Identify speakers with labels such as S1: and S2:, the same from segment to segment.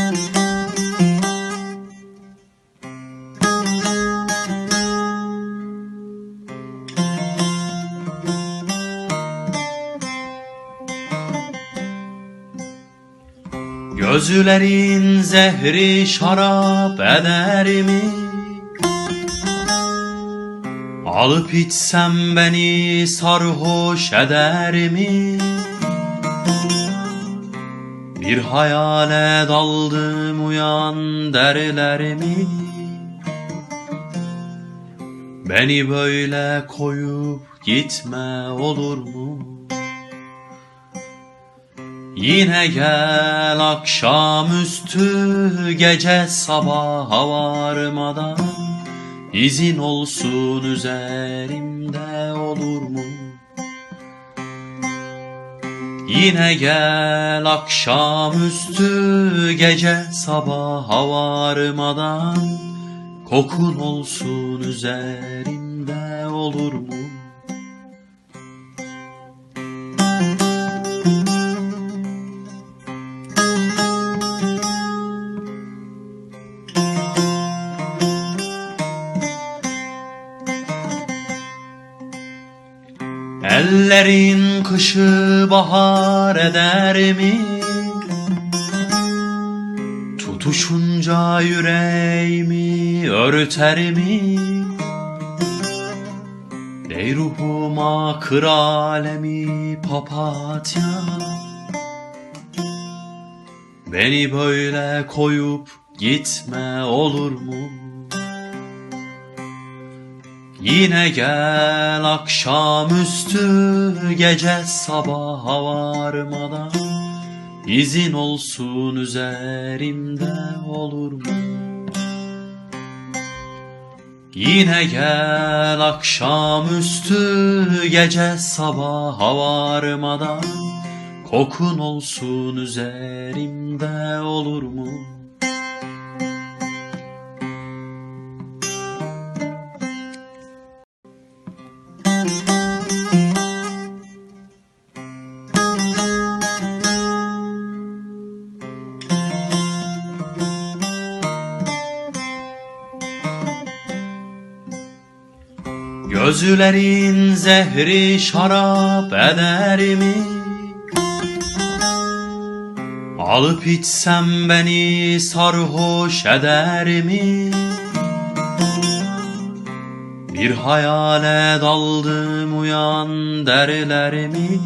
S1: Gözlerin zehri şarap eder mi? Alıp içsem beni sarhoş eder mi? Bir hayale daldım uyan derler mi? Beni böyle koyup gitme olur mu? Yine gel akşamüstü gece sabaha varmadan, İzin olsun üzerimde olur mu? Yine gel akşamüstü gece sabaha varmadan, Kokun olsun üzerimde olur mu? Ellerin kışı bahar eder mi? Tutuşunca yüreğimi örter mi? Ey ruhuma kır alemi papatya, Beni böyle koyup gitme olur mu? Yine gel akşamüstü gece sabaha varmadan, İzin olsun üzerimde olur mu? Yine gel akşamüstü gece sabaha varmadan, Kokun olsun üzerimde olur mu? Gözlerin zehri şarap eder mi? Alıp içsem beni sarhoş eder mi? Bir hayale daldım uyan derler mi?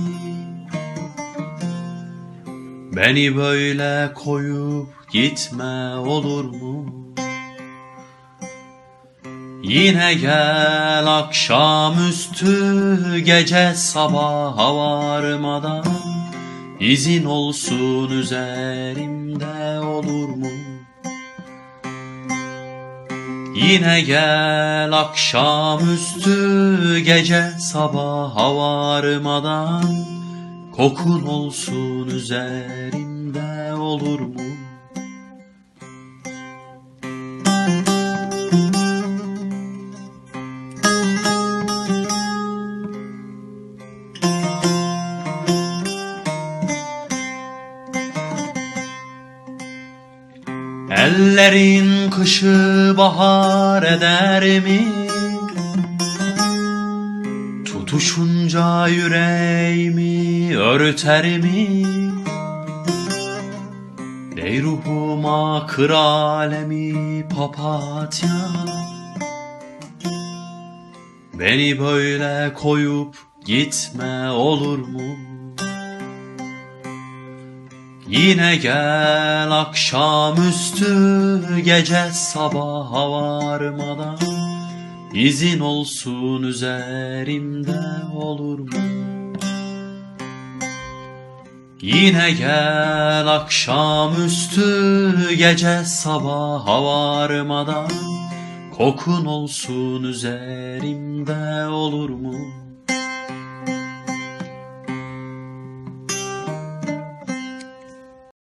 S1: Beni böyle koyup gitme olur mu? Yine gel akşamüstü gece sabaha varmadan, İzin olsun üzerimde olur mu? Yine gel akşamüstü gece sabaha varmadan, Kokun olsun üzerimde olur mu? Ellerin kışı bahar eder mi? Tutuşunca yüreğimi örter mi? Ey ruhuma kır alemi papatya, Beni böyle koyup gitme olur mu? Yine gel akşamüstü gece sabaha varmadan, İzin olsun üzerimde olur mu? Yine gel akşamüstü gece sabaha varmadan, Kokun olsun üzerimde olur mu?